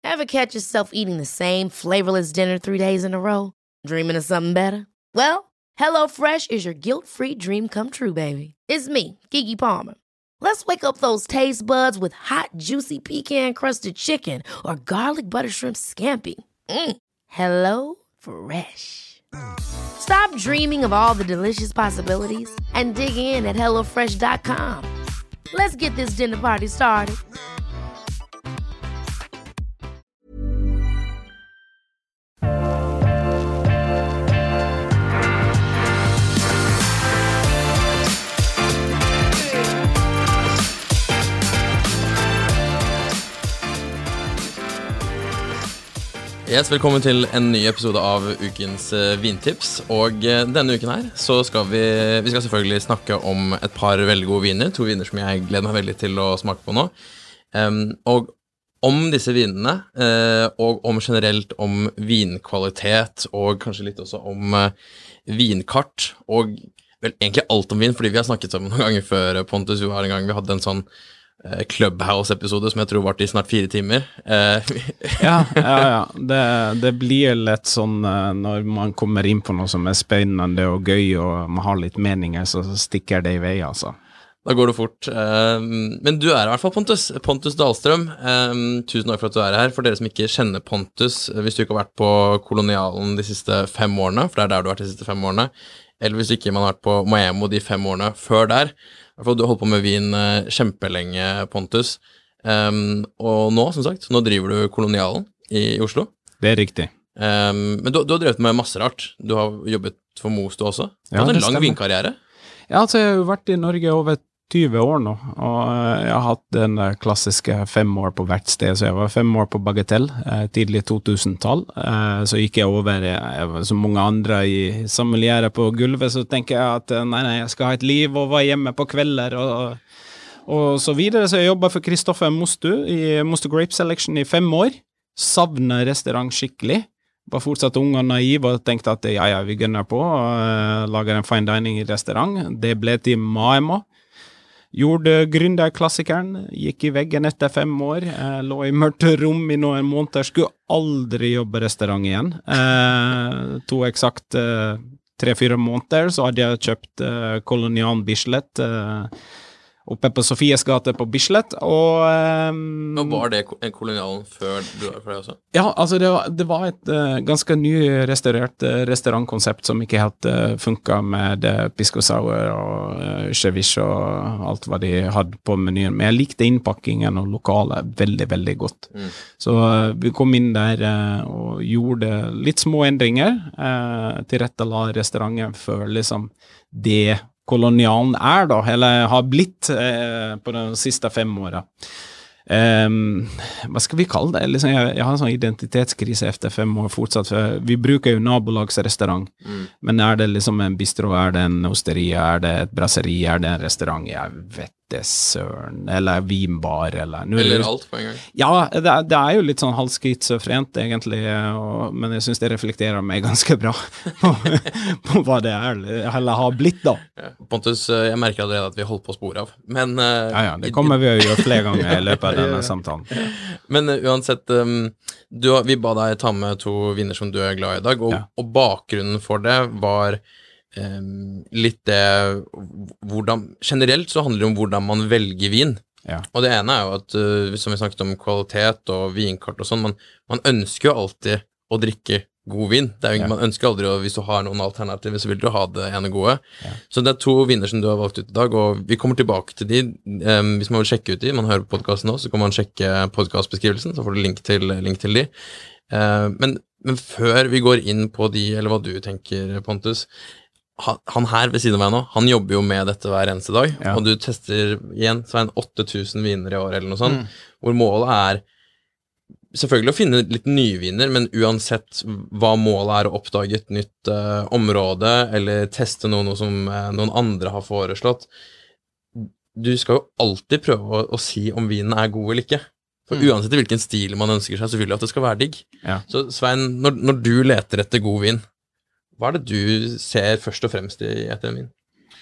Ever catch yourself eating the same flavorless dinner 3 days in a row? Dreaming of something better? Well, HelloFresh is your guilt-free dream come true, baby. It's me, Keke Palmer. Let's wake up those taste buds with hot, juicy pecan-crusted chicken or garlic butter shrimp scampi. Hello Fresh. Stop dreaming of all the delicious possibilities and dig in at HelloFresh.com. Let's get this dinner party started. Yes, velkommen til en ny episode av ukens vintips. Og denne uken her så skal vi skal selvfølgelig snakke om et par veldig gode viner. 2 viner som jeg gleder meg veldig til å smake på nå. Og om disse vinene, og generelt om vinkvalitet, og kanskje litt også om vinkart, og vel egentlig alt om vin, fordi vi har snakket sammen noen ganger før, Pontus. Vi hadde en sånn Clubhouse-episode som jeg tror varte I snart 4 timer. Ja. Det blir litt sånn når man kommer inn på noe som spennende og gøy, og man har litt meninger, så stikker det I vei, altså. Da går det fort. Men du I hvert fall Pontus Dahlstrøm. Tusen takk for at du her. For dere som ikke kjenner Pontus, hvis du ikke har vært på Kolonialen de siste 5 årene, for det der du har vært de siste 5 årene, eller hvis ikke man har vært på Miami de 5 årene før der, I hvert fall du har holdt på med vin kjempelenge, Pontus. Og nå, som sagt, nå driver du Kolonialen I Oslo. Det riktig. Men du har drevet med masse rart. Du har jobbet for Mosto også. Du har hatt en lang vinkarriere. Ja, altså jeg har jo vært I Norge over 20 år nå, og jeg har hatt den klassiske 5 år på hvert sted, så jeg var 5 år på Bagatell, tidlig 2000-tall, så gikk jeg over, som mange andre I sommeliere på gulvet, så tenker jeg at nei, jeg skal ha et liv og være hjemme på kvelder, og så videre, så jeg jobbet for Kristoffer Mostu I Mostu Grape Selection I 5 år, savnet restaurant skikkelig, var fortsatt ung og naiv og tenkte at ja, vi gønner på og lager en fine dining I restaurant, det ble til Maema, gjorde gründerklassikeren, gikk I veggen etter 5 år, lå I mørkt rom I noen måneder, skulle aldri jobbe restaurant igjen. To eksakt 3-4 måneder, så hadde jeg kjøpt Kolonialen Bislett, oppe på Sofies gate på Bislett, og var det en Kolonialen før du var for deg også? Ja, altså det var et ganske nyrestaurert restaurantkonsept som ikke helt funket med pisco sour og ceviche og alt hva de hadde på menyen, men jeg likte innpakkingen og lokalet veldig, veldig godt. Så vi kom inn der og gjorde litt små endringer, tilrettela restauranten for liksom det Kolonialen da, eller har blitt på de siste 5 årene. Hva skal vi kalle det? Liksom, jeg har en sånn identitetskrise efter 5 år fortsatt, for vi bruker jo nabolagsrestaurant, men det liksom en bistro, det en osteria, det et brasseri, det en restaurant, jeg vet det søren, eller vinbar, eller alt på en gang. Ja, det jo litt sånn halvskitsofrent egentlig, men jeg synes det reflekterer meg ganske bra på hva det eller har blitt da. Ja. Pontus, jeg merker allerede at vi holdt på å spore av, men ja, det kommer vi å gjøre flere ganger I løpet av denne samtalen. Men uansett, vi ba deg ta med 2 viner som du glad I dag, og bakgrunnen for det var litt det generelt så handler det om hvordan man velger vin og det ene jo at som vi snakket om kvalitet og vinkart og sånn man ønsker jo alltid å drikke god vin, det jo man ønsker aldri og hvis du har noen alternativer så vil du ha det ene gode så det 2 viner som du har valgt ut I dag og vi kommer tilbake til de hvis man vil sjekke ut de, man hører på podcasten nå så kan man sjekke podcastbeskrivelsen så får du link til de men før vi går inn på de eller hva du tenker Pontus han her ved siden av meg nå, han jobber jo med dette hver eneste dag, og du tester igjen, så 8000 viner I år eller noe sånt, hvor målet selvfølgelig å finne litt nye viner, men uansett hva målet å oppdage et nytt område, eller teste noe som noen andre har foreslått, du skal jo alltid prøve å si om vinen god eller ikke. For uansett hvilken stil man ønsker seg, så vil du at det skal være digg. Så Svein, når du leter etter god vin, hva det du ser først og fremst I etter en vin?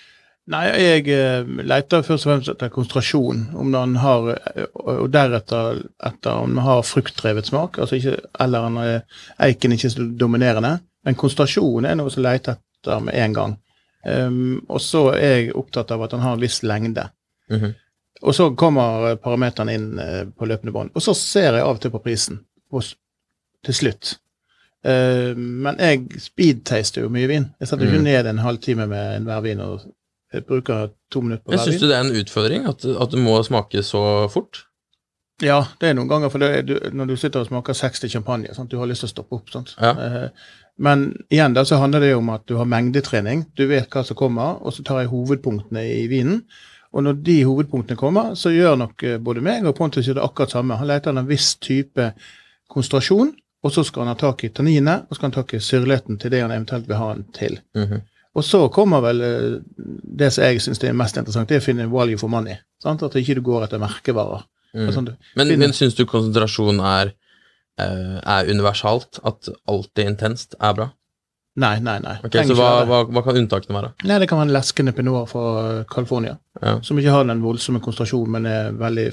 Nei, jeg leter først og fremst etter konsentrasjon, om den har, og deretter etter om den har fruktdrevet smak, altså ikke, eller den eiken ikke så dominerende, men konsentrasjon noe som leter etter med en gang. Og så jeg opptatt av at den har en viss lengde. Og så kommer parameteren inn på løpende bånd, og så ser jeg av og til på prisen til slutt. Men jeg speedtaster jo mye vin. Jeg setter ikke ned en halvtime med en hver vin, og jeg bruker 2 minutter på hver vin. Synes du det en utfordring, at du må smake så fort? Ja, det noen ganger, for når du sitter og smaker 60 champagne, sant? Du har lyst til å stoppe opp, sant? Ja. Men igjen da, så handler det om at du har mengdetrening, du vet hva som kommer, og så tar jeg hovedpunktene i vinen, og når de hovedpunktene kommer, så gjør nok både meg og Pontus det akkurat samme. Han leter en viss type konsentrasjon, og så skal han ha tak i tannine, og så skal han ha tak i syrligheten til det han eventuelt vil ha den til. Og så kommer vel det som jeg synes det mest interessant, det å finne value for money, sant? At ikke du går etter merkevarer. Sånn, men synes du konsentrasjon er universalt, at alt intenst bra? Nei. Ok, så hva kan unntakene være? Nei, det kan være en leskende pinot fra California, som ikke har den voldsomme konsentrasjonen, men veldig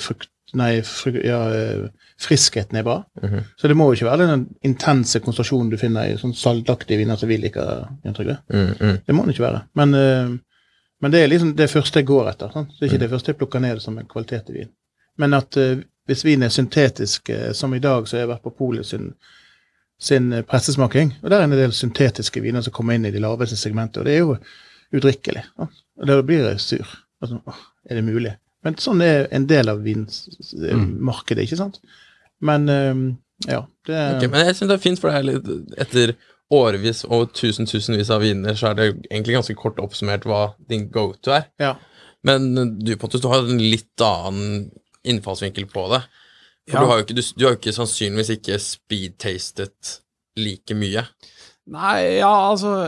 friskheten bra. Så det må jo ikke være den intense konsentrasjonen du finner i sånn saltaktige viner som vi liker, Trygve. Det må det ikke være. Men det liksom det første jeg går etter. Sant? Det ikke det første jeg plukker ned som en kvalitet i vin. Men at hvis vin syntetisk, som i dag, så har jeg vært på Polet sin pressesmaking, og der en del syntetiske viner som kommer inn i de laveste segmentet, og det jo udrikkelig. Og da blir jeg sur. Altså, det mulig? Men sånn en del av vinmarkedet, ikke sant? Men, ja, det okay, men jeg synes det fint, for det litt, etter årevis og tusenvis av viner, så det egentlig ganske kort oppsummert hva din go-to Ja. Men du, Pontus, du har en litt annen innfallsvinkel på det. For du har jo ikke sannsynligvis ikke speed-tastet like mye. Nei, ja, altså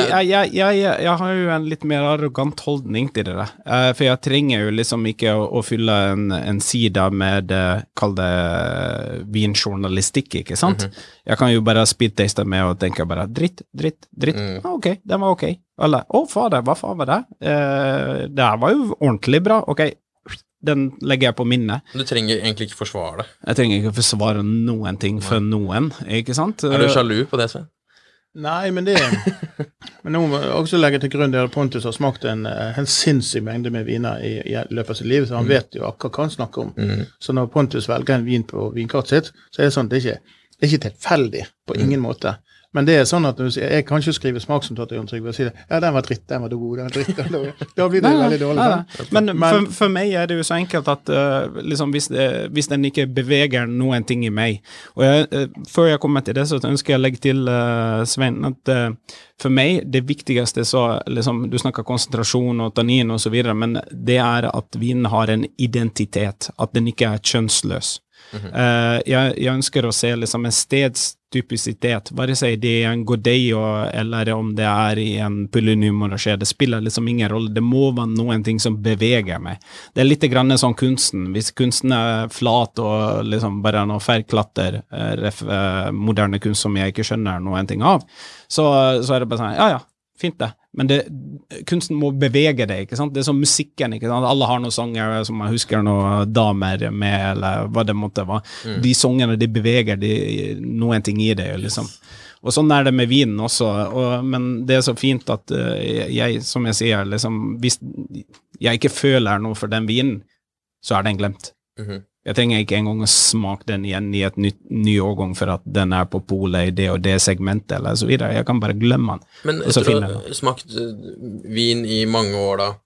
jeg har jo en litt mer arrogant holdning til det. For jeg trenger jo liksom ikke å fylle en side med kall det vinjournalistikk, ikke sant? Jeg kan jo bare speedtaste med og tenke bare dritt. Ok, den var ok. Eller, fader, hva faen var det? Det var jo ordentlig bra, ok. Den legger jeg på minnet. Du trenger egentlig ikke forsvare det. Jeg trenger ikke forsvare noen ting for noen, ikke sant? Er du sjalu på det, Sven? Nei, men det men nå må jeg også legge til grunn der Pontus har smakt en sinnssyk mengde med viner i løpet av sitt liv, så han vet jo akkurat hva han snakker om. Så når Pontus velger en vin på vinkartet sitt, så det sånn, det ikke tilfeldig på ingen måte. Men det sånn at jeg kan ikke skrive smaksomtatt til Jon Trygve og si det, ja, den var dritt, den var god, den var dritt, da blir det veldig dårlig. Men for meg det jo så enkelt at liksom, hvis den ikke beveger noen ting i meg, og før jeg kommer til det, så ønsker jeg å legge til Sven, at for meg, det viktigste så, liksom, du snakker konsentrasjon og tannin og så videre, men det at vinen har en identitet, at den ikke kjønnsløs. Jeg ønsker å se liksom en stedstypisitet, bare si det en Godello eller om det i en Pouligny-Montrachet, det spiller liksom ingen rolle, det må være noen ting som beveger meg. Det litt grann sånn kunsten, hvis kunsten flat og liksom bare noe ferklatter, moderne kunst som jeg ikke skjønner noen ting av, så det bare sånn, ja, fint det. Men kunsten må bevege det, ikke sant? Det som musikken, ikke sant? Alle har noen sanger som man husker noen damer med, eller hva det måtte være. De sangene, de beveger noen ting i det, liksom. Og sånn det med vinen også, men det så fint at jeg, som jeg sier, liksom, hvis jeg ikke føler noe for den vinen, så den glemt. Jeg trenger ikke engang å smake den igjen i et ny årgang for at den på polet i det og det segmentet eller så videre. Jeg kan bare glemme den. Men etter å ha smakt vin i mange år da,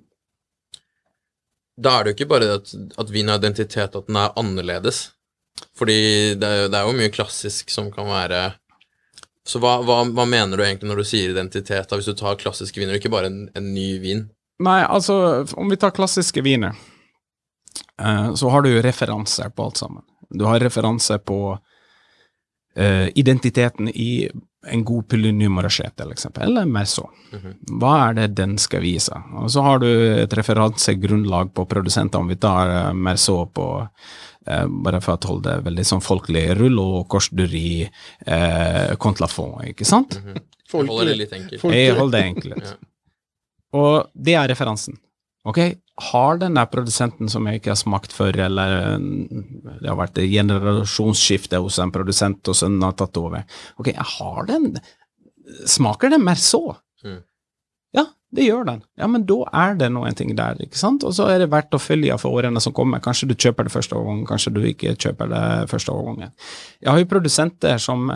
da det jo ikke bare at vin har identitet, at den annerledes. Fordi det jo mye klassisk som kan være... Så hva mener du egentlig når du sier identitet, da, hvis du tar klassiske viner, ikke bare en ny vin? Nei, altså, om vi tar klassiske viner, så har du jo referanser på alt sammen. Du har referanser på identiteten i en god Pouligny-Montrachet, til eksempel, eller mer så. Hva det den skal vise? Og så har du et referansegrunnlag på produsenter, om vi tar mer så på, bare for å holde det veldig sånn folkelig, Rouleau, Coche-Dury, Conte Lafon, ikke sant? Jeg holder det litt enkelt. Jeg holder det enkelt. Og det referansen. Ok, har den der produsenten som jeg ikke har smakt før, eller det har vært et generasjonsskifte hos en produsent, og sønnen har tatt over. Ok, har den, smaker den mer så? Ja, det gjør den. Ja, men da det noen ting der, ikke sant? Og så det verdt å følge for årene som kommer. Kanskje du kjøper det første årgangen, kanskje du ikke kjøper det første årgangen. Jeg har jo produsenter som,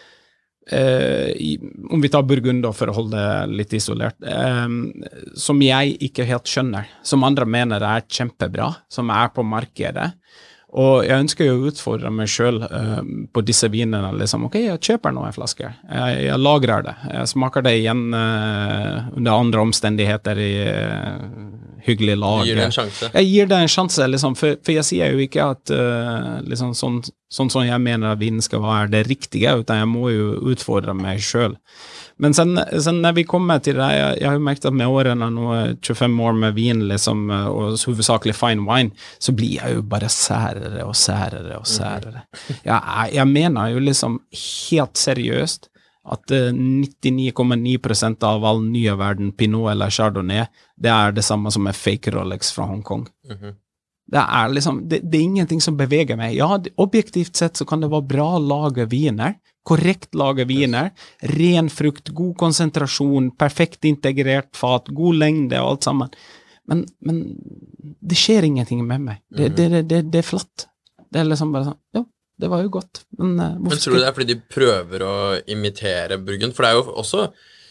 om vi tar Burgund da, for å holde det litt isolert, som jeg ikke helt skjønner, som andre mener kjempebra, som på markedet. Og jeg ønsker jo å utfordre meg selv på disse vinene, liksom, ok, jeg kjøper noen flasker, jeg lagrer det, jeg smaker det igjen under andre omstendigheter i hyggelig lag. Gir det en sjanse? Jeg gir det en sjanse, liksom, for jeg sier jo ikke at liksom, sånn jeg mener at vinen skal være det riktige, utan jeg må jo utfordre meg selv. Men sen när vi kommer till det, jag har ju märkt att med åren nå 25 år med vin liksom, och huvudsaklig fine wine, så blir jag ju bara särare och särare och särare. Jag menar ju liksom helt seriöst att 99,9% av all nya världen Pinot eller Chardonnay, det det samma som en fake Rolex från Hongkong. Det liksom, det ingenting som beveger meg. Ja, objektivt sett så kan det være bra lage viner, korrekt lage viner, ren frukt, god konsentrasjon, perfekt integrert fat, god lengde og alt sammen. Men det skjer ingenting med meg. Det flatt. Det liksom bare sånn, ja, det var jo godt. Men tror du det fordi de prøver å imitere Burgund? For det jo også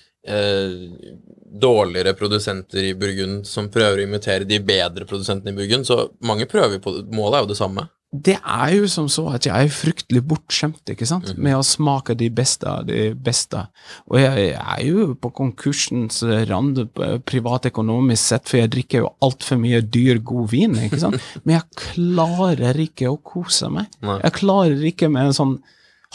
dårligere produsenter i Burgund som prøver å imitere de bedre produsentene i Burgund, så mange prøver på det. Målet jo det samme. Det jo som så at jeg fryktelig bortskjemt, ikke sant? Med å smake de beste. Og jeg jo på konkursens rand privatekonomisk sett, for jeg drikker jo alt for mye dyr, god vin, ikke sant? Men jeg klarer ikke å kose meg. Jeg klarer ikke med en sånn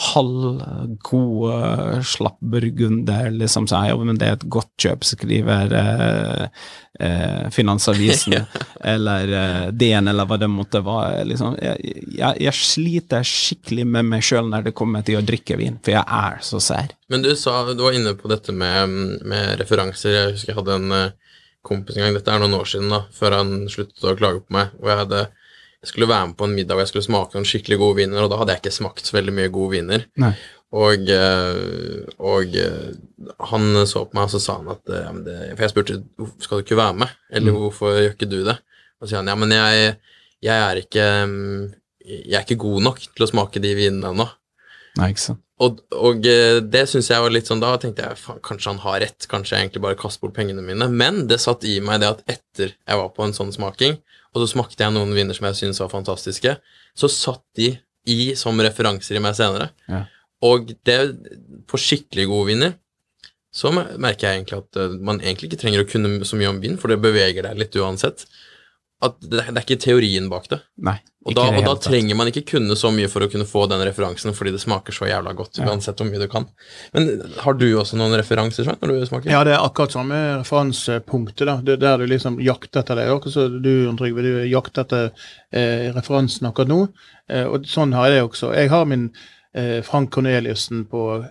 halvgod slapp burgunder, liksom så ja, men det et godt kjøp, skriver Finansavisen eller DN eller hva det måtte være liksom. Jeg sliter skikkelig med meg selv når det kommer til å drikke vin, for jeg så sær. Men du var inne på dette med referanser. Jeg husker jeg hadde en kompis en gang, dette noen år siden da, før han sluttet å klage på meg, og jeg skulle være med på en middag, og jeg skulle smake noen skikkelig gode viner, og da hadde jeg ikke smakt så veldig mye gode viner. Nei. Og han så på meg, og så sa han at, for jeg spurte, skal du ikke være med? Eller hvorfor gjør ikke du det? Og så sier han, ja, men jeg ikke god nok til å smake de vinene ennå. Nei, ikke sant. Og det synes jeg var litt sånn, da tenkte jeg, kanskje han har rett, kanskje jeg egentlig bare kaster bort pengene mine, men det satt i meg det at etter jeg var på en sånn smaking, og så smakte jeg noen viner som jeg synes var fantastiske, så satt de som referanser i meg senere. Ja. Og det, på skikkelig gode viner, så merker jeg egentlig at man egentlig ikke trenger å kunne så mye om vin, for det beveger deg litt uansett. At det ikke teorien bak det. Nei, og da trenger man ikke kunne så mye for å kunne få den referansen, fordi det smaker så jævla godt, uansett hvor mye du kan. Men har du også noen referanser sånn, når du smaker? Ja, det akkurat samme referansepunktet da, det der du liksom jakter etter det, og så du, Trygve, du jakter etter referansen akkurat nå, og sånn har jeg det også. Jeg har min Frank Corneliussen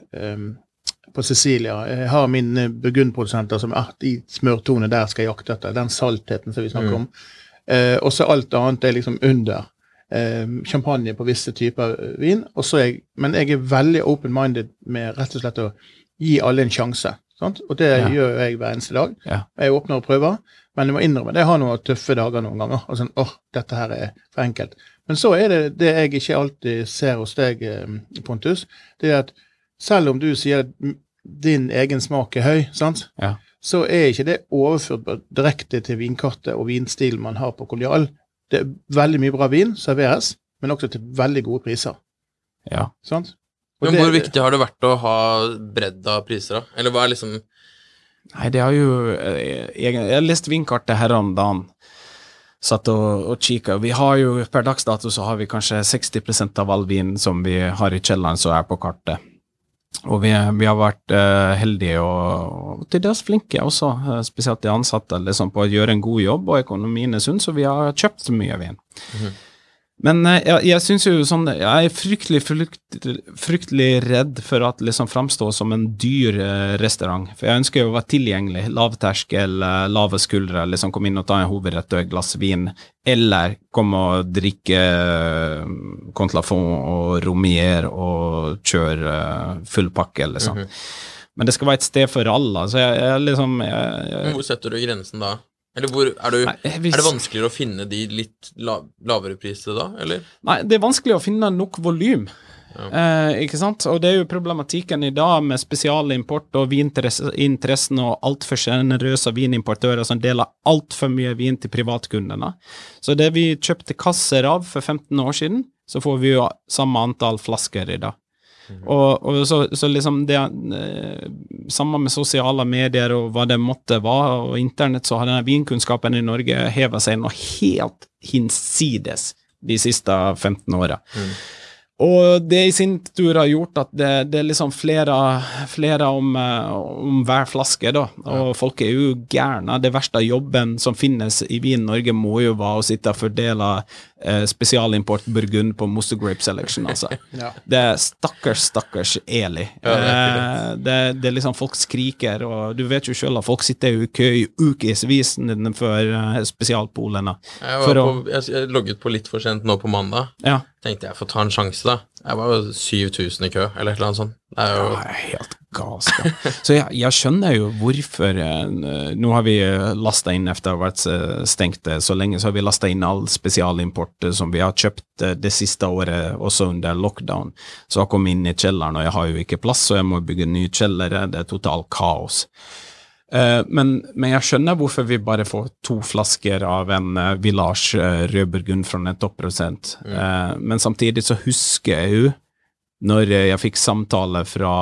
på Sicilia. Jeg har mine burgundprodusenter som i smørtone der skal jakte etter, den saltheten som vi snakker om. Og så alt annet liksom under champagne på visse typer vin, og så men jeg veldig open-minded med rett og slett å gi alle en sjanse, sant? Og det gjør jeg hver eneste dag. Ja. Jeg åpner og prøver, men jeg må innrømme, det har noen tøffe dager noen ganger, og sånn, dette her for enkelt. Men så det jeg ikke alltid ser hos deg, Pontus, det at selv om du sier at din egen smak høy, sant? Ja. Så ikke det overført direkte til vinkartet og vinstilen man har på Kolonial. Det veldig mye bra vin serveres, men også til veldig gode priser. Ja. Sant? Men hvor viktig har det vært å ha bredd av priser da? Eller hva liksom... Nei, det har jo... Jeg har lest vinkartet her om dagen, satt og kikket. Vi har jo, per dagsdato så har vi kanskje 60% av all vin som vi har i kjelleren som på kartet. Og vi har vært heldige og til dels flinke også, spesielt de ansatte liksom, på å gjøre en god jobb, og økonomien sunn, så vi har kjøpt mye vin. Men jeg synes jo sånn, jeg fryktelig redd for at liksom fremstå som en dyr restaurant, for jeg ønsker jo å være tilgjengelig, lavterskel, lave skuldre, liksom komme inn og ta en hovedrett og et glass vin, eller komme og drikke Contlafon og Romier og kjøre full pakke, liksom. Men det skal være et sted for alle, så jeg liksom... Hvor setter du grensen da? Eller er det vanskeligere å finne de litt lavere priser da, eller? Nei, det er vanskelig å finne nok volym, ikke sant? Og det er jo problematikken i dag med spesialimport og vininteressen og alt for generøse vinimportører som deler alt for mye vin til privatkundene. Så det vi kjøpte kasser av for 15 år siden, så får vi jo samme antall flasker i dag. Og så liksom det sammen med sosiale medier og hva det måtte være og internett, så har denne vinkunnskapen i Norge hevet seg noe helt hinsides de siste 15 årene. Og det i sin tur har gjort at det er liksom flere om hver flaske da, og folk er jo gærne. Det verste jobben som finnes i Vin Norge må jo være å sitte og fordele spesialimport Burgund på Moster Grape Selection, altså. Det er stakkars Eli. Det er liksom folk skriker, og du vet jo selv at folk sitter jo i kø i ukesvis for spesialpolene. Jeg logget på litt for sent nå på mandag. Tenkte jeg får ta en sjanse da. Jeg var jo 7000 i kø, eller et eller annet sånt. Det er jo helt galskap. Så jeg skjønner jo hvorfor nå har vi lastet inn efter å ha vært stengt så lenge, så har vi lastet inn all spesialimport som vi har kjøpt det siste året, også under lockdown. Så jeg kom inn i kjelleren, og jeg har jo ikke plass, så jeg må bygge nye kjellere. Det er total kaos. Men jeg skjønner hvorfor vi bare får 2 flasker av en Village rødburgund fra en topprosent. Men samtidig så husker jeg jo når jeg fikk samtale fra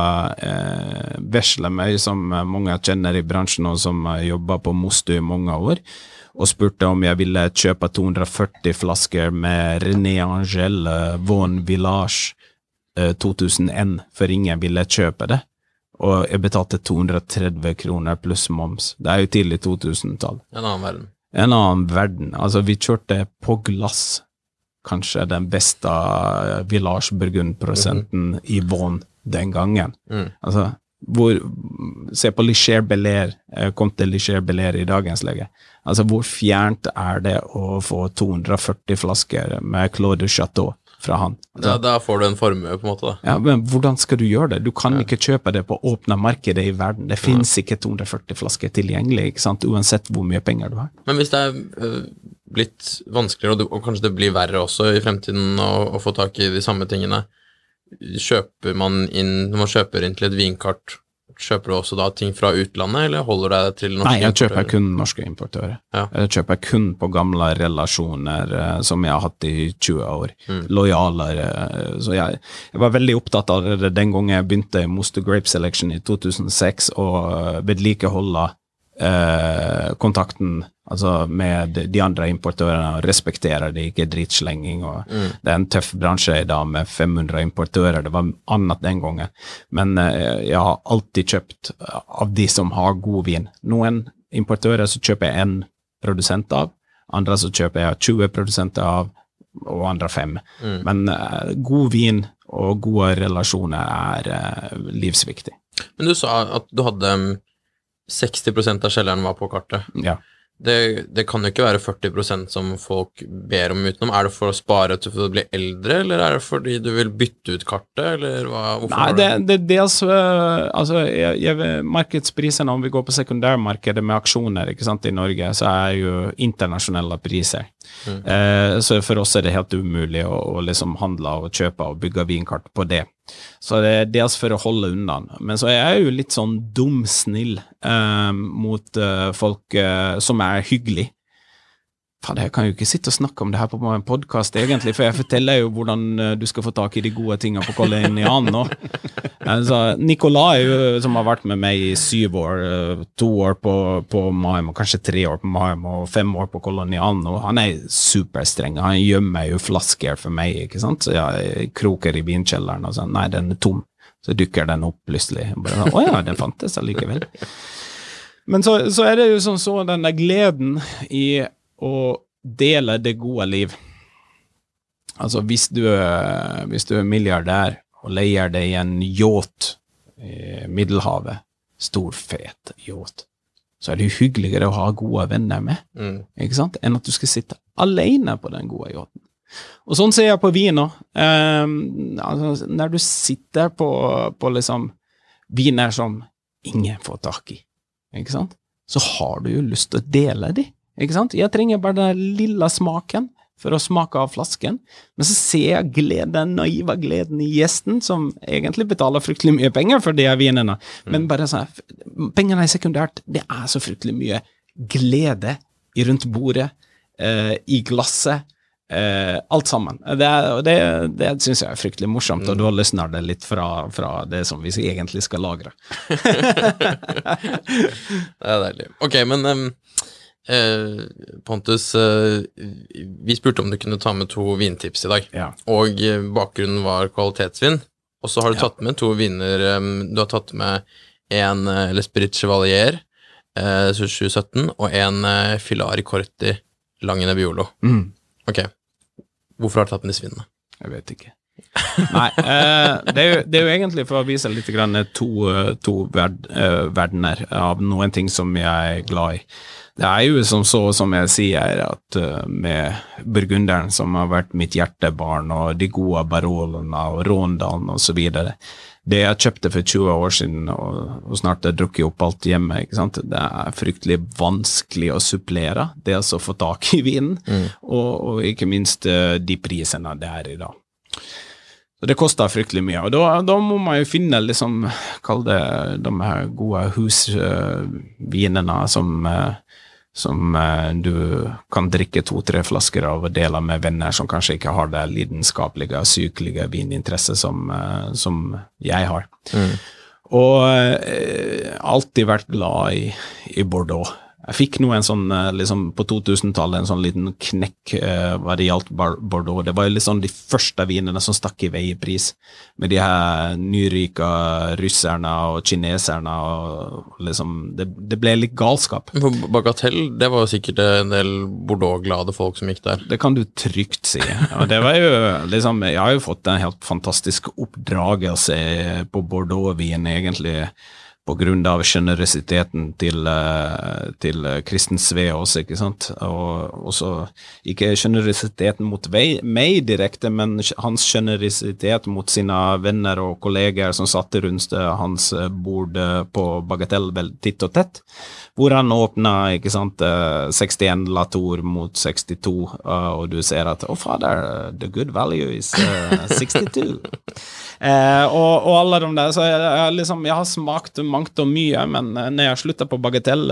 Veslemøy, som mange kjenner i bransjen og som jobbet på Mostu i mange år, og spurte om jeg ville kjøpe 240 flasker med René Angel Von Village 2001, for ingen ville kjøpe det. Og jeg betalte 230 kroner pluss moms. Det er jo tidlig 2000-tall. En annen verden. Altså, vi kjørte på glass, kanskje den beste Village Burgund-prosenten i Von den gangen. Altså, se på Ligier Belair, kom til Ligier Belair i dagens lege. Altså, hvor fjernt er det å få 240 flasker med Claude Chateau fra han? Da får du en formue på en måte da. Ja, men hvordan skal du gjøre det? Du kan ikke kjøpe det på åpne markedet i verden. Det finnes ikke 240 flasker tilgjengelig, ikke sant? Uansett hvor mye penger du har. Men hvis det er blitt vanskeligere, og kanskje det blir verre også i fremtiden å få tak i de samme tingene, kjøper man inn, når man kjøper inn til et vinkart, kjøper du også da ting fra utlandet, eller holder du deg til norske importører? Nei, jeg kjøper kun norske importører. Jeg kjøper kun på gamle relasjoner som jeg har hatt i 20 år. Lojalere. Så jeg var veldig opptatt av det den gangen jeg begynte i Moster Grape Selection i 2006, og vedlikeholde kontakten altså med de andre importørene, og respekterer det, ikke dritslenging, og det er en tøff bransje i dag med 500 importører, det var annet den gangen, men jeg har alltid kjøpt av de som har god vin. Noen importører så kjøper jeg en produsent av, andre så kjøper jeg 20 produsenter av, og andre 5. Men god vin og gode relasjoner er livsviktig. Men du sa at du hadde 60% av kjelleren var på kartet. Ja. Det kan jo ikke være 40% som folk ber om utenom. Er det for å spare til å bli eldre, eller er det fordi du vil bytte ut kartet, eller hva? Nei, det er dels, altså, markedsprisene, om vi går på sekundærmarkedet med aksjoner, ikke sant, i Norge, så er jo internasjonale priser. Så for oss er det helt umulig å liksom handle og kjøpe og bygge vinkart på det. Så det er dels for å holde unna. Men så er jeg jo litt sånn dumsnill mot folk som er hyggelig. Faen, jeg kan jo ikke sitte og snakke om det her på en podcast egentlig, for jeg forteller jo hvordan du skal få tak i de gode tingene på Kolonian nå. Altså, Nicolai, som har vært med meg i 7 år, 2 år på Maim, og kanskje 3 år på Maim, og 5 år på Kolonian, og han er superstreng. Han gjemmer jo flasker for meg, ikke sant? Så jeg kroker i vinkjelleren og sånn, nei, den er tom. Så dykker den opp plutselig. Bare, åja, den fantes allikevel. Men så er det jo sånn så, denne gleden i å dele det gode liv. Altså, hvis du er milliardær og leier deg en yacht i Middelhavet, stor, fet yacht, så er det jo hyggeligere å ha gode venner med, ikke sant? Enn at du skal sitte alene på den gode yachten. Og sånn ser jeg på viner. Altså, når du sitter på liksom viner som ingen får tak i, ikke sant? Så har du jo lyst til å dele de, ikke sant? Jeg trenger bare den lille smaken for å smake av flasken, men så ser jeg den naive gleden i gjesten, som egentlig betaler fryktelig mye penger for de her vinene, men bare sånn, pengene er sekundært, det er så fryktelig mye glede i rundt bordet, i glasset, alt sammen. Det synes jeg er fryktelig morsomt, og da løsner det litt fra det som vi egentlig skal lagre. Det er deilig. Ok, men Pontus, vi spurte om du kunne ta med 2 vintips i dag, og bakgrunnen var kvalitetsvin, og så har du tatt med 2 viner. Du har tatt med en L'Esprit Chevalier 2017 og en Filari Corti Lange Nebbiolo. Ok, hvorfor har du tatt med disse vinene? Jeg vet ikke. Nei, det er jo egentlig for å vise litt grann to verdener av noen ting som jeg er glad i. Det er jo som jeg sier, at med Burgunderen, som har vært mitt hjertebarn, og de gode Barolene og Råndalen og så videre, det jeg kjøpte for 20 år siden, og snart har drukket opp alt hjemme, ikke sant? Det er fryktelig vanskelig å supplere, det å få tak i vinen, og ikke minst de prisene det er i dag. Så det koster fryktelig mye, og da må man jo finne, liksom, kall det de her gode husvinene som du kan drikke 2-3 flasker av og dele med venner som kanskje ikke har det lidenskapelige og sykelige vininteresse som jeg har. Og alltid vært glad i Bordeaux. Jeg fikk nå en sånn, liksom på 2000-tallet, en sånn liten knekk hva det gjaldt Bordeaux. Det var jo liksom de første vinene som stakk i vei i pris, med de her nyrika russerne og kineserne, og liksom, det ble litt galskap. For Bagatell, det var jo sikkert en del Bordeaux-glade folk som gikk der. Det kan du trygt si. Og det var jo, liksom, jeg har jo fått en helt fantastisk oppdragelse på Bordeaux-vin, egentlig, på grunn av generøsiteten til Kristen Sveås, ikke sant? Og så ikke generøsiteten mot meg direkte, men hans generøsitet mot sine venner og kolleger som satt rundt hans bord på Bagatell titt og tett, hvor han åpnet, ikke sant, 61 Latour mot 62, og du ser at, fader, the good value is 62. Og alle de der, så jeg har smakt mangt og mye, men når jeg sluttet på Bagatell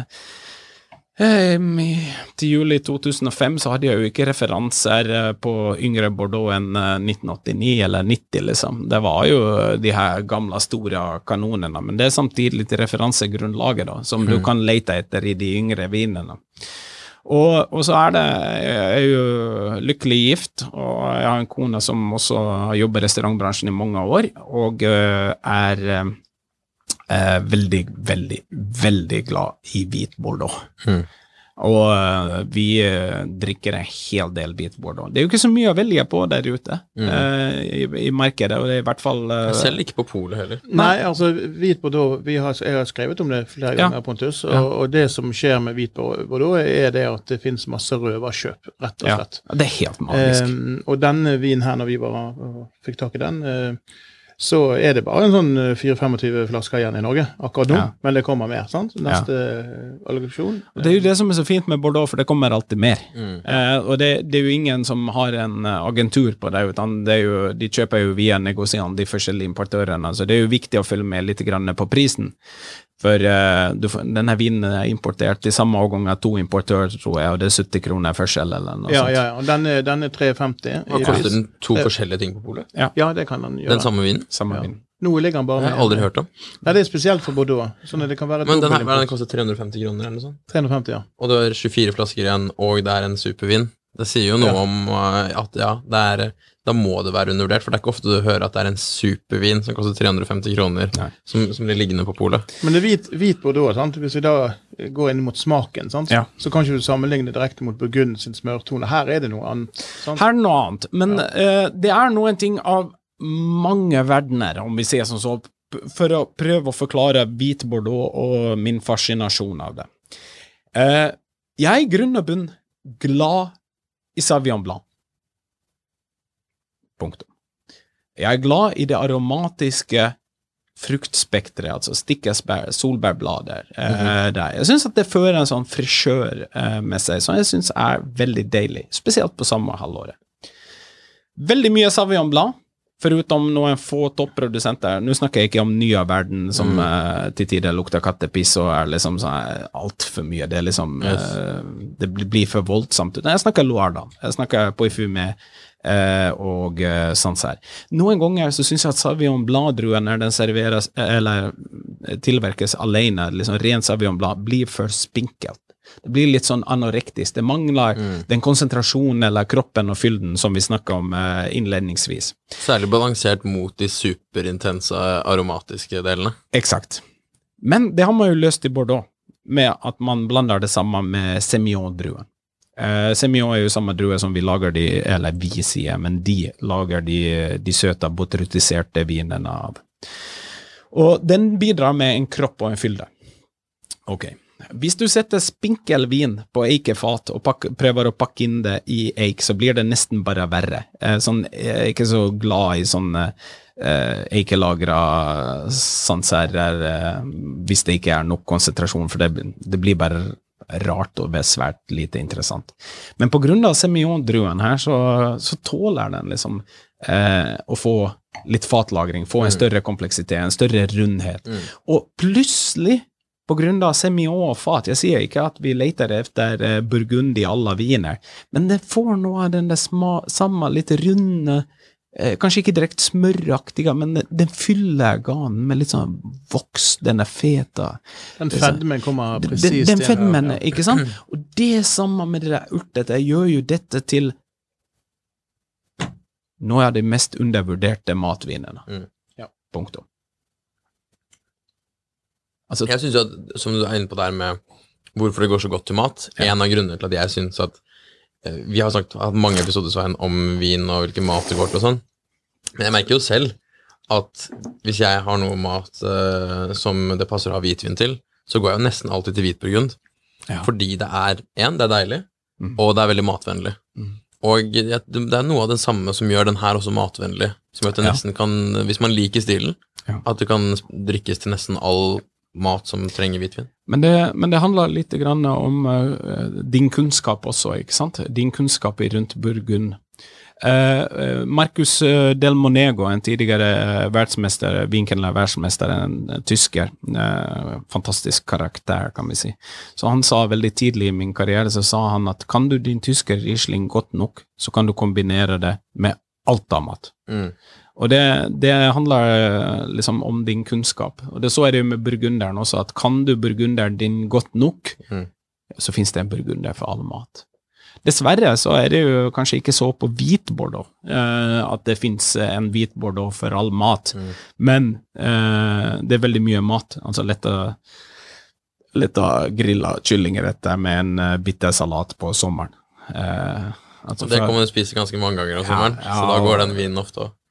til juli 2005, så hadde jeg jo ikke referanser på yngre Bordeaux enn 1989 eller 90, liksom. Det var jo de her gamle store kanonene, men det er samtidig litt referansegrunnlaget da, som du kan lete etter i de yngre vinene. Og så jeg er jo lykkelig gift, og jeg har en kone som også har jobbet i restaurantbransjen i mange år, og er veldig, veldig, veldig glad i hvit Bordeaux. Og vi drikker en hel del hvit Bordeaux. Det er jo ikke så mye å velge på der ute i markedet, og det er i hvert fall Selv ikke på polet heller. Nei, altså hvit Bordeaux, jeg har skrevet om det flere ganger, Pontus, og det som skjer med hvit Bordeaux er det at det finnes masse røverkjøp, rett og slett. Ja, det er helt magisk. Og denne vinen her, når vi fikk tak i den, så er det bare en sånn 4-25 flasker igjen i Norge akkurat nå, men det kommer mer, sant? Neste allogasjon. Det er jo det som er så fint med Bordeaux, for det kommer alltid mer. Og det er jo ingen som har en agentur på det, utan de kjøper jo via negosiant, de forskjellige importørene, så det er jo viktig å følge med litt grann på prisen. For denne vinen er importert i samme årgang av 2 importører, tror jeg, og det er 70 kroner forskjell eller noe sånt. Ja, og den er 3,50. Hva koster den 2 forskjellige ting på polet? Ja, det kan den gjøre. Den samme vinen? Samme vin. Nå ligger den bare med. Jeg har aldri hørt om. Nei, det er spesielt for Bordeaux. Sånn det kan være men den koster 350 kroner eller noe sånt? 350, ja. Og det er 24 flasker igjen, og det er en supervin. Det sier jo noe om at da må det være undervurdert, for det er ikke ofte du hører at det er en supervin som koster 350 kroner, som blir liggende på polet. Men det er hvit Bordeaux, sant? Hvis vi da går inn mot smaken, sant? Så kan ikke du sammenligne direkte mot Burgund sin smørtone. Her er det noe annet. Sant? Her er noe annet, men det er noen ting av mange verdener, om vi ser sånn så, for å prøve å forklare hvit Bordeaux og min fascinasjon av det. Jeg er i grunn og bunn glad i Sauvignon Blanc. Punktum. Jeg er glad i det aromatiske fruktspektret, altså stikkesbær, solbærblader. Jeg synes at det fører en sånn frisjør med seg, som jeg synes er veldig deilig, spesielt på samme halvåret. Veldig mye Sauvignon Blanc, Förutom noen få topprodusenter. Nu snakker jeg ikke om nye verden som til tider lukter kattepiss og liksom alt for mye. Det liksom, det blir for voldsomt. Nei, jeg snakker Loire. Jeg snakker Parfumé og Sancerre. Noen ganger så synes jeg at Sauvignon Blanc-druen når den serveres, eller tilverkes alene, liksom ren Sauvignon Blanc, blir for spinkelt. Det blir litt sånn anorektisk. Det mangler den konsentrasjonen eller kroppen og fylden som vi snakket om innledningsvis. Særlig balansert mot de superintense aromatiske delene. Exakt. Men det har man jo løst i Bordeaux med at man blander det sammen med Semillon-druen. Semillon er jo samme drue som vi lager eller vi sier, men de lager de søte botrytiserte vinene av. Og den bidrar med en kropp og en fylde. Ok. Hvis du setter spinkel vin på eikefat og prøver å pakke inn det i eik, så blir det nesten bare verre. Jeg er ikke så glad i sånne eikelagra Sancerre hvis det ikke er nok konsentrasjon, for det blir bare rart og svært lite interessant. Men på grunn av Semillon-druen her, så tåler den liksom å få litt fatlagring, få en større kompleksitet, en større rundhet. Og plutselig på grunn av Semillon og fat, jeg sier ikke at vi leter efter Burgund i alle viner, men det får noe av den samme litt runde, kanskje ikke direkt smøraktige, men den fyller ganen med litt sånn voks, den feta. Den fedmen kommer precis. Den fedmen, ikke sant? Og det samme med det der urtet, jeg gjør jo dette til noe av de mest undervurderte matvinene. Punktum. Altså, jeg synes jo at, som du er inne på der med hvorfor det går så godt til mat, en av grunnene til at jeg synes at vi har hatt mange episoder så om vin og hvilken mat det går til og sånn, men jeg merker jo selv at hvis jeg har noe mat som det passer å ha hvitvin til, så går jeg jo nesten alltid til hvitburgund, fordi det er deilig, og det er veldig matvennlig. Og det er noe av det samme som gjør den her også matvennlig, som gjør at det nesten kan, hvis man liker stilen, at det kan drikkes til nesten all mat som trenger hvitvin. Men det handler litt grann om din kunnskap også, ikke sant? Din kunnskap rundt Burgund. Marcus Del Monego, en tidligere verdensmester, vinkelner verdensmester, en tysker, fantastisk karakter, kan vi si. Så han sa veldig tidlig i min karriere, så sa han at kan du din tysker Riesling godt nok, så kan du kombinere det med alt av mat. Og det handler liksom om din kunnskap. Og så er det jo med burgunderen også, at kan du burgunderen din godt nok, så finnes det en burgunder for all mat. Dessverre så er det jo kanskje ikke så på hvit Bordeaux, at det finnes en hvit Bordeaux for all mat. Men det er veldig mye mat, altså lett å grilla kyllingrette med en bitter salat på sommeren. Altså det kan man spise ganske mange ganger om sommeren, så da går den vinen ofte også.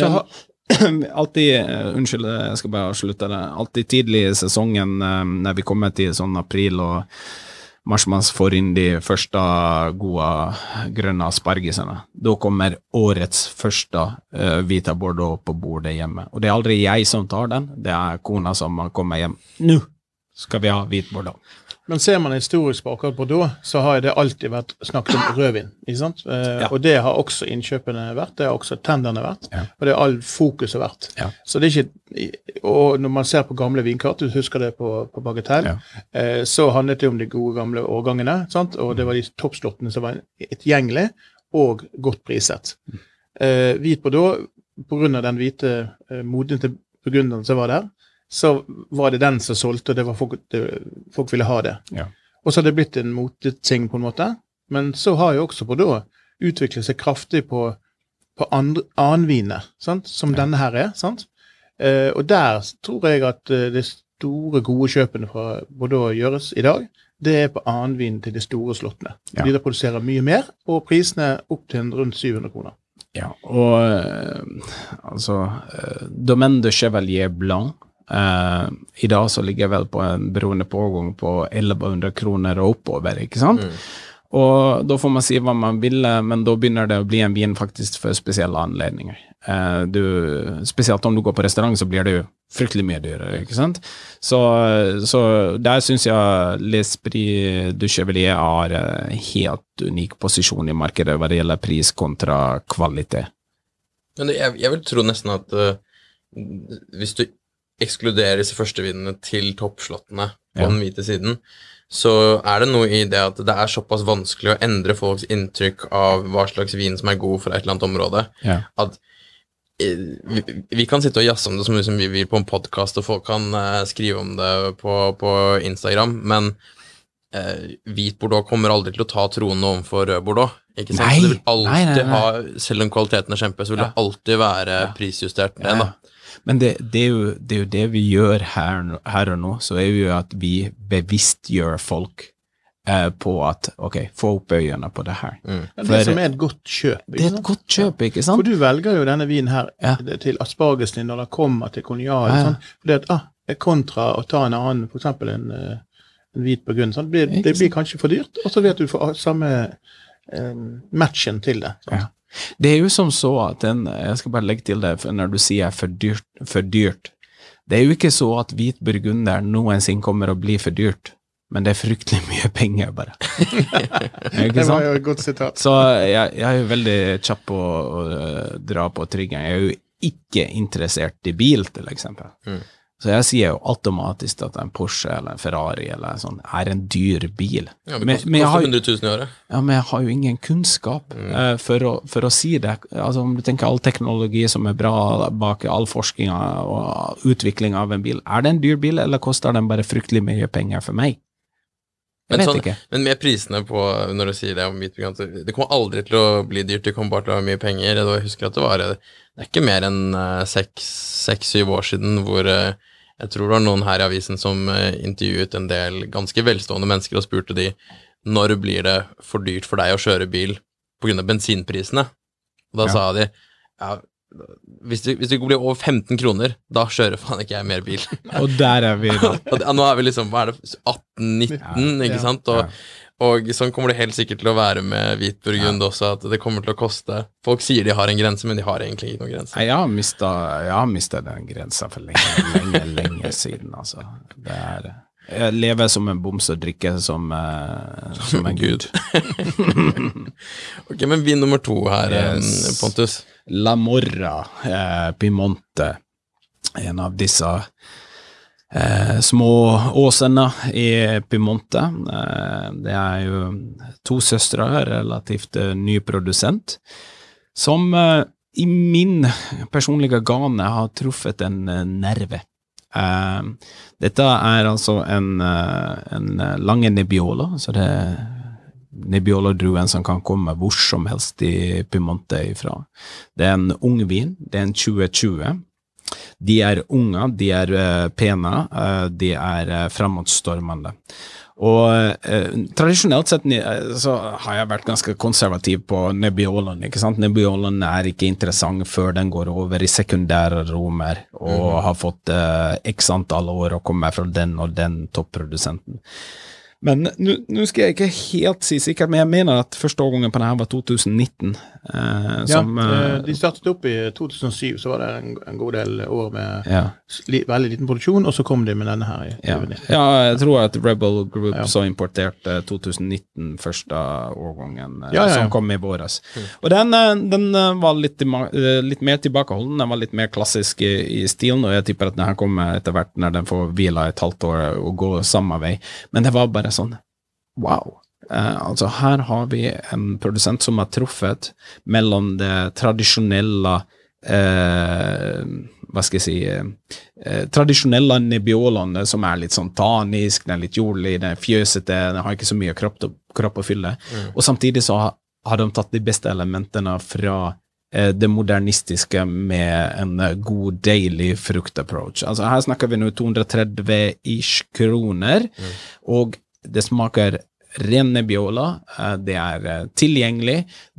Alltid, unnskyld, jeg skal bare slutte det, alltid tidlig i sesongen når vi kommer til sånn april og marsmanns får inn de første gode grønne aspargesene, da kommer årets første hvita Bordeaux på bordet hjemme, og det er aldri jeg som tar den, det er kona som kommer hjem, nå skal vi ha hvit Bordeaux. Men ser man historisk på akkurat Bordeaux, så har det alltid vært snakket om rødvin, ikke sant? Og det har også innkjøpene vært, det har også tenderne vært, og det har all fokuset vært. Så det er ikke, og når man ser på gamle vinkart, du husker det på Bagatell, så handlet det om de gode gamle årgangene, sant? Og det var de toppslottene som var tilgjengelig og godt priset. Hvit Bordeaux, på grunn av den hvite moden til burgunderen som var der, så var det den som solgte, og det var folk ville ha det. Og så har det blitt en moteting på en måte, Men så har jo også Bordeaux utviklet seg kraftig på annen viner, sant? Som denne her sant? Og der tror jeg at det store gode kjøpene fra Bordeaux gjøres i dag, det på annen vin til de store slottene. De der produserer mye mer, og prisene opp til rundt 700 kroner. Ja, og altså, Domaine de Chevalier Blanc, i dag så ligger jeg vel på en beroende pågang på 1100 kroner og oppover, ikke sant? Og da får man si hva man vil, men da begynner det å bli en vin faktisk for spesielle anledninger. Spesielt om du går på restaurant, så blir det jo fryktelig mye dyrere, ikke sant? Så der synes jeg L'Esprit du Chevalier har en helt unik posisjon i markedet hva det gjelder pris kontra kvalitet. Men jeg vil tro nesten at hvis du ekskluderer disse første vinene til toppslottene på den hvite siden, så det noe i det at det såpass vanskelig å endre folks inntrykk av hva slags vin som god for et eller annet område, at vi kan sitte og jasse om det så mye som vi vil på en podcast, og folk kan skrive om det på Instagram, men hvit Bordeaux kommer aldri til å ta tronen overfor rød Bordeaux, ikke sant? Så det vil alltid ha, selv om kvaliteten kjempe, så vil det alltid være prisjustert det da. Men det jo det vi gjør her og nå, så jo at vi bevisstgjør folk på at, ok, få opp øynene på det her. Det som et godt kjøp, ikke sant? Det et godt kjøp, ikke sant? For du velger jo denne vinen her til aspargesen din når det kommer til konjak, fordi at kontra å ta en annen, for eksempel en hvit burgund, det blir kanskje for dyrt, og så vet du får samme matchen til det. Sant? Det jo som så at jeg skal bare legge til det, når du sier for dyrt, det jo ikke så at hvit burgunder noensinne kommer å bli for dyrt, men det fryktelig mye penger bare. Det var jo et godt sitat. Så jeg jo veldig kjapp på å dra på triggeren. Jeg jo ikke interessert i bil, til eksempel. Så jeg sier jo automatisk at en Porsche eller en Ferrari eller sånn en dyr bil. Ja, det koster 100 000 i året. Ja, men jeg har jo ingen kunnskap for å si det. Altså om du tenker all teknologi som bra bak all forskning og utvikling av en bil, det en dyr bil, eller koster den bare fryktelig mye penger for meg? Jeg vet ikke. Men med prisene på, når du sier det om hvitbrygant, det kommer aldri til å bli dyrt, det kommer bare til å ha mye penger. Jeg husker at det ikke mer enn 6-7 år siden hvor jeg tror det var noen her i avisen som intervjuet en del ganske velstående mennesker og spurte de, når blir det for dyrt for deg å kjøre bil på grunn av bensinprisene? Og da sa de, hvis det blir over 15 kroner, da kjører faen ikke jeg mer bil. Og der vi da. Nå vi liksom, hva det, 18-19, ikke sant? Og sånn kommer det helt sikkert til å være med hvitburgund også, at det kommer til å koste. Folk sier de har en grense, men de har egentlig ikke noen grense. Jeg har mistet den grensen for lenge siden, altså. Jeg lever som en boms og drikker som en gud. Ok, men vin nummer 2 her, Pontus. La Morra, Piemonte, en av disse små åsene i Piemonte. Det jo 2 søstre, relativt ny produsent, som i min personlige gane har truffet en nerve. Dette altså en lange Nebbiolo, så det Nebbiolo-druen som kan komme hvor som helst i Piemonte ifra. Det en ung vin, det en 2020. De unge, de pene, de fremadstormende. Og tradisjonelt sett så har jeg vært ganske konservativ på Nebbioloen, ikke sant? Nebbioloen ikke interessant før den går over i sekundære aromer og har fått x antall år og kommer fra den og den topprodusenten. Men nu ska jag inte helt si sikkert, men jag menar att första gången på det här var 2019. De startet upp i 2007, så var det en god del år med väldigt liten produktion, och så kom de med den här. Ja, jag tror att Rebel Group så importert 2019 första årgången som kom i våras. Och den var lite mer tillbakahållen, den var lite mer klassisk i stilen, och jag tippar att den här kommer efterhvert när den får vila ett halvt år och gå samma väg. Men det var bara sånn, wow. Altså her har vi en produsent som har truffet mellom det tradisjonelle hva skal jeg si tradisjonelle Nebbioloen som litt sånn tanisk, den litt jordlig, den fjøsete, den har ikke så mye kropp å fylle. Og samtidig så har de tatt de beste elementene fra det modernistiske med en god daily frukt-approach. Altså her snakker vi nå 230-ish kroner, og det smaker ren Nebbiolo, det tilgjengelig.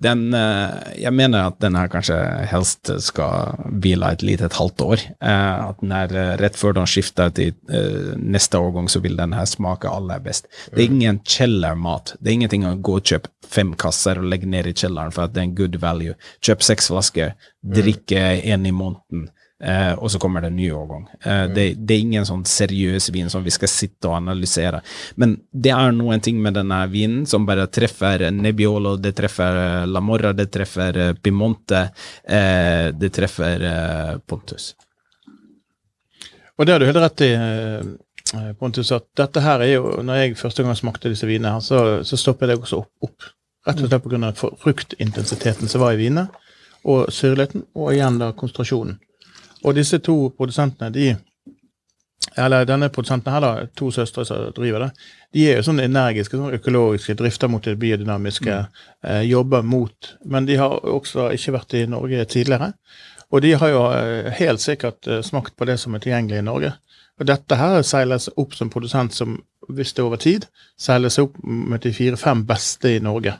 Jeg mener at den her kanskje helst skal hvile et halvt år. At den rett før den skifter til neste årgang, så vil den her smake aller best. Det ingen kjellermat. Det ingenting å gå og kjøpe 5 kasser og legge ned i kjelleren for at det en good value. Kjøp 6 flasker, drikke 1 i måneden. Og så kommer det en ny årgang. Det ingen sånn seriøs vin som vi skal sitte og analysere. Men det noen ting med denne vinen som bare treffer Nebbiolo, det treffer La Morra, det treffer Piemonte, det treffer Pontus. Og det har du helt rett i, Pontus, at dette her jo, når jeg første gang smakte disse vinene her, så stoppet jeg også opp. Rett og slett på grunn av fruktintensiteten som var i vinene, og syrligheten, og igjen da konsentrasjonen. Og disse 2 produsentene, denne produsenten her da, 2 søstre som driver det, de jo sånn energiske, sånn økologiske, drifter mot det biodynamiske, jobber mot, men de har også ikke vært i Norge tidligere, og de har jo helt sikkert smakt på det som tilgjengelig i Norge. Og dette her seiles opp som produsent som, hvis det over tid, seiles opp med de 4-5 beste i Norge,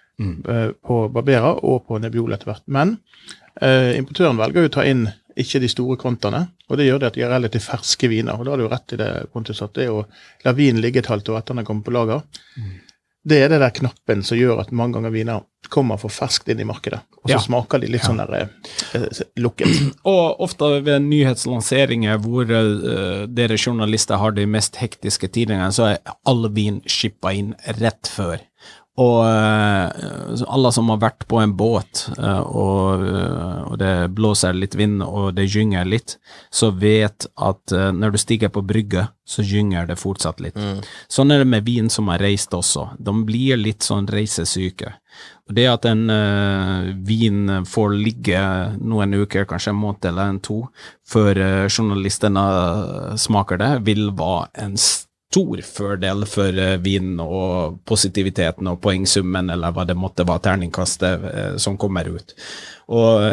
på Barbera og på Nebbiolo etter hvert. Men importøren velger jo å ta inn ikke de store konterne, og det gjør det at de relativt ferske viner, og da har du rett i det, Pontus, at det å la vinen ligge et halvt år etter den kommer på lager, det det der knappen som gjør at mange ganger viner kommer for ferskt inn i markedet, og så smaker de litt sånn der lukket. Og ofte ved nyhetslanseringer hvor dere journalister har de mest hektiske tidene, så all vin skippet inn rett før. Og alle som har vært på en båt og det blåser litt vind og det gynger litt, så vet at når du stiger på brygge, så gynger det fortsatt litt. Sånn det med vin som har reist også. De blir litt sånn reisesyke. Og det at en vin får ligge noen uker, kanskje en måned eller 2, før journalistene smaker det, vil være en stor fordel for vinen og positiviteten og poengsummen, eller hva det måtte være, terningkastet som kommer ut. Og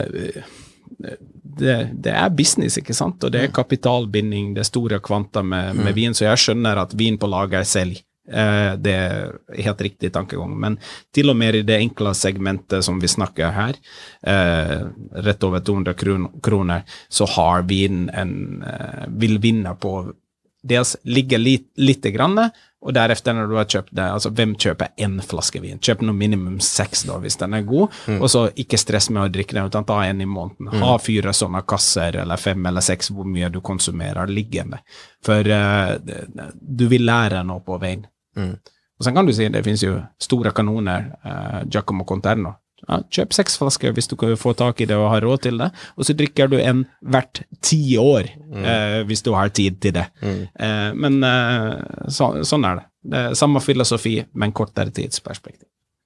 det business, ikke sant? Og det kapitalbinding, det store kvanta med vin, så jeg skjønner at vin på lager selger. Det helt riktig tankegang, men til og med i det enkle segmentet som vi snakker her, rett over 200 kroner, så har vinen vil vinne på dels ligger lite grann, og derefter når du har kjøpt det, altså hvem kjøper 1 flaske vin? Kjøp noe minimum 6 da, hvis den god, og så ikke stress med å drikke den, utan ta 1 i måneden. Ha 4 sånne kasser, eller 5 eller 6, hvor mye du konsumerer liggende. For du vil lære noe på veien. Og sen kan du si, det finnes jo store kanoner, Giacomo Conterno. Ja, kjøp 6 flasker hvis du kan få tak i det og har råd til det, og så drikker du en hvert 10 år hvis du har tid til det. Men sånn det. Det samme filosofi, men kortere tidsperspektiv.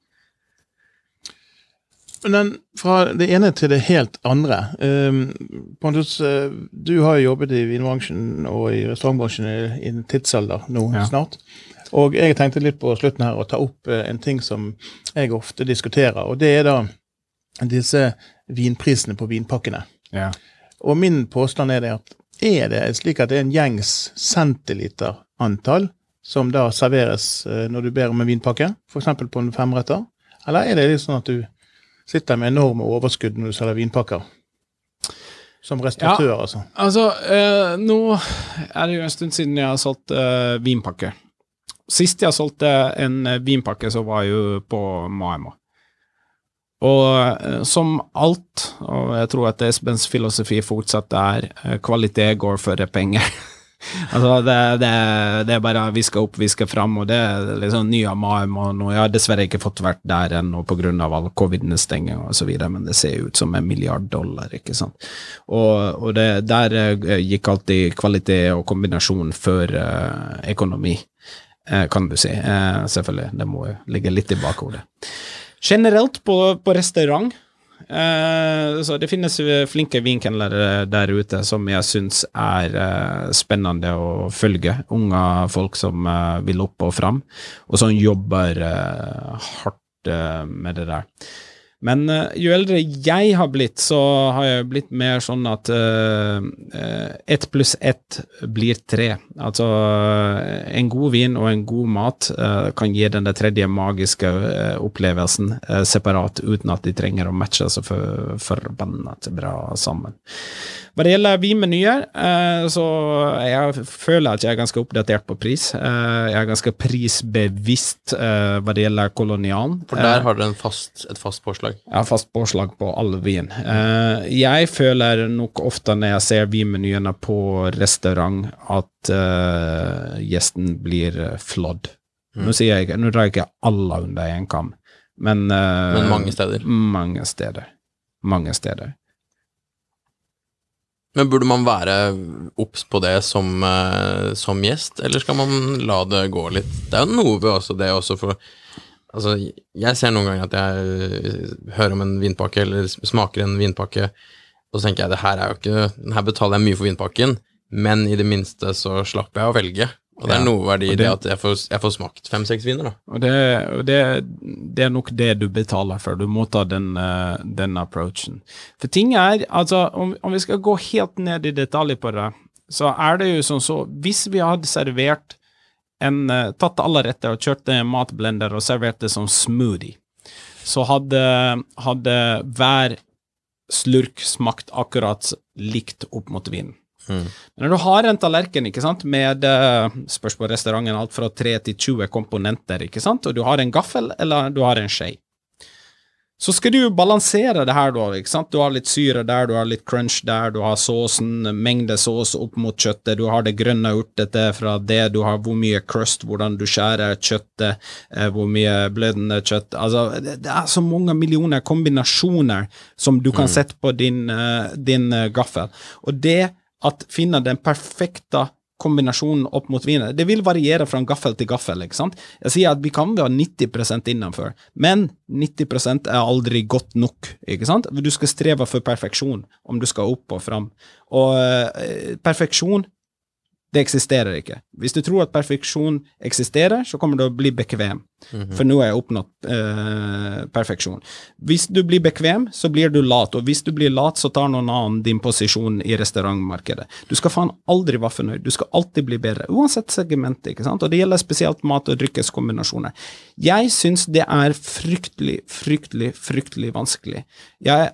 Men fra det ene til det helt andre. Pontus, du har jo jobbet i vinbransjen og i restaurantbransjen i en tidsalder nå snart. Og jeg tenkte litt på slutten her å ta opp en ting som jeg ofte diskuterer, og det da disse vinprisene på vinpakkene. Og min påstand det at det slik at det en gjengs centiliter antall som da serveres når du ber om en vinpakke, for eksempel på en 5-retter, eller det litt sånn at du sitter med enorme overskudd når du selger vinpakker? Som restauratør, altså. Altså, nå det jo en stund siden jeg har solgt vinpakke. Sist jeg solgte en vinpakke, så var jo på Maimo. Og som alt, og jeg tror at Esbens filosofi fortsatt kvalitet går for penger. Altså, det bare visker opp, visker frem, og det liksom nye Maimo. Nå jeg har dessverre ikke fått vært der ennå på grunn av all covid-stenging og så videre, men det ser ut som $1 milliard, ikke sant? Og der gikk alltid kvalitet og kombinasjon for økonomi. Kan du si, selvfølgelig, det må jo ligge litt i bakhodet. Generelt på restaurant, Så det finnes flinke vinkenlere der ute som jeg synes spennende å følge. Unge folk som vil opp og fram, og som jobber hardt med det der. Men jo eldre jeg har blitt, så har jeg blitt mer sånn at 1 + 1 blir 3. Altså en god vin og en god mat kan gi den tredje magiske opplevelsen separat, uten at de trenger å matche så forbannet bra sammen. Hva det gjelder vinmenyer, så jeg føler at jeg ganske oppdatert på pris. Jeg ganske prisbevisst hva det gjelder kolonialen. For der har dere et fast påslag. Ja, fast påslag på all vin. Jeg føler nok ofte når jeg ser vinmenyene på restaurant at gjesten blir flådd. Nå drar jeg ikke alle under en kam, men mange steder. Mange steder. Men burde man være obs på det som gjest, eller skal man la det gå litt? Det jo noe ved også det også for... Altså, jeg ser noen ganger at jeg hører om en vinpakke, eller smaker en vinpakke, og så tenker jeg, det her jo ikke... Her betaler jeg mye for vinpakken, men i det minste så slapper jeg å velge. Og det noe verdi i det at jeg får smakt 5-6 viner da. Og det nok det du betaler for. Du må ta den approachen. For ting altså, om vi skal gå helt ned i detalj på det, så det jo sånn så, hvis vi hadde servert tatt alle retter og kjørt en matblender og servert det som smoothie, så hadde hver slurk smakt akkurat likt opp mot vinen. Men når du har en tallerken, ikke sant, med spørs på restauranten alt fra 3 til 20 komponenter, ikke sant, og du har en gaffel eller du har en skje, så skal du balansere det her da, ikke sant, du har litt syre der, du har litt crunch der, du har såsen, mengde sås opp mot kjøttet, du har det grønne urtete fra det, du har hvor mye crust, hvordan du skjærer kjøttet, hvor mye blødende kjøtt, altså det så mange millioner kombinasjoner som du kan sette på din gaffel, og det at finne den perfekte kombinasjonen opp mot vinen, det vil variere fra gaffel til gaffel, ikke sant? Jeg sier at vi kan være 90% innenfor, men 90% aldri godt nok, ikke sant? Du skal streve for perfeksjon, om du skal opp og fram. Og perfeksjon, det eksisterer ikke. Hvis du tror at perfeksjon eksisterer, så kommer du å bli bekvem. For nå jeg oppnått perfeksjon. Hvis du blir bekvem, så blir du lat, og hvis du blir lat, så tar noen annen din posisjon i restaurantmarkedet. Du skal faen aldri være fornøyd, du skal alltid bli bedre, uansett segment, ikke sant? Og det gjelder spesielt mat- og dryckeskombinasjoner. Jeg synes det fryktelig vanskelig. Jeg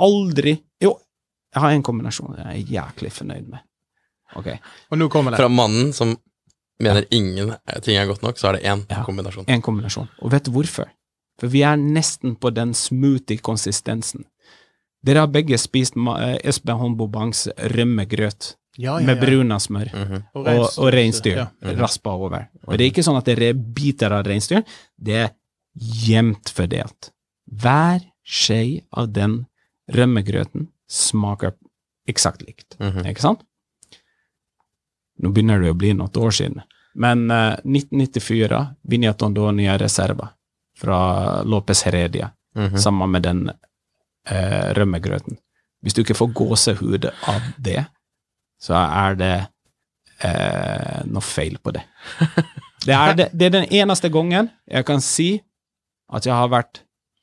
har en kombinasjon jeg jæklig fornøyd med. Okay. Og nå kommer det. Fra mannen som mener ingenting godt nok, så det en kombinasjon. En kombinasjon. Og vet du hvorfor? For vi nesten på den smoothie-konsistensen. Dere har begge spist Espen Holmboe-Bangs rømmegrøt med bruna smør og reinsdyr raspa over. Og det ikke sånn at det biter av reinsdyr, det jevnt fordelt. Hver skje av den rømmegrøten smaker eksakt likt. Ikke sant? Nå begynner det å bli noen år siden. Men 1994, Viña Tondonia Reserva fra Lopez Heredia, sammen med den rømmegrøten. Hvis du ikke får gåsehud av det, så det noe feil på det. Det den eneste gangen jeg kan si at jeg har vært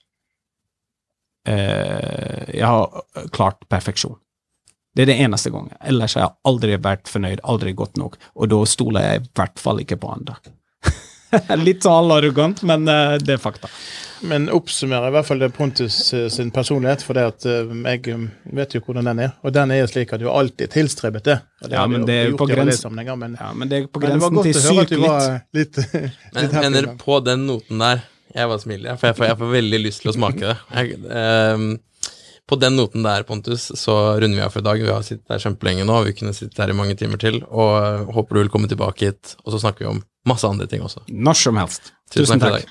jeg har klart perfeksjon. Det det eneste gangen. Ellers har jeg aldri vært fornøyd, aldri godt nok, og da stoler jeg i hvert fall ikke på andre. Litt så arrogant, men det fakta. Men oppsummerer i hvert fall det Pontus sin personlighet, for det at jeg vet jo hvordan den og den slik at du alltid tilstrebet det. Og det men det på grensen. Men det på grensen til sykt litt. Men jeg mener på den noten der, jeg var smilig, for jeg får veldig lyst til å smake det. På den noten der, Pontus, så runder vi av for i dag. Vi har sittet der kjempelenge nå, vi kunne sitte her i mange timer til, og håper du vil komme tilbake hit, og så snakker vi om masse andre ting også. Når som helst. Tusen takk.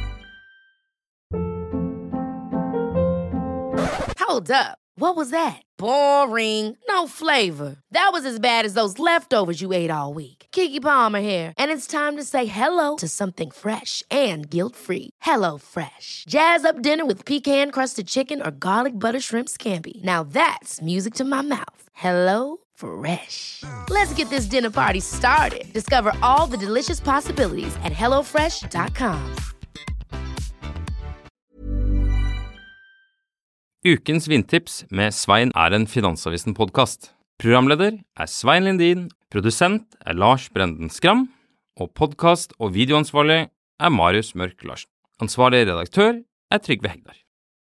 Hold up. What was that? Boring. No flavor. That was as bad as those leftovers you ate all week. Keke Palmer here, and it's time to say hello to something fresh and guilt-free. Hello Fresh. Jazz up dinner with pecan-crusted chicken or garlic butter shrimp scampi. Now that's music to my mouth. Hello Fresh. Let's get this dinner party started. Discover all the delicious possibilities at hellofresh.com. Ukens vindtips med Svein en Finansavisen-podcast. Programleder Svein Lindin, produsent Lars Brenden Skram, og podcast- og videoansvarlig Marius Mørk Larsen. Ansvarlig redaktør Trygve Hegdar.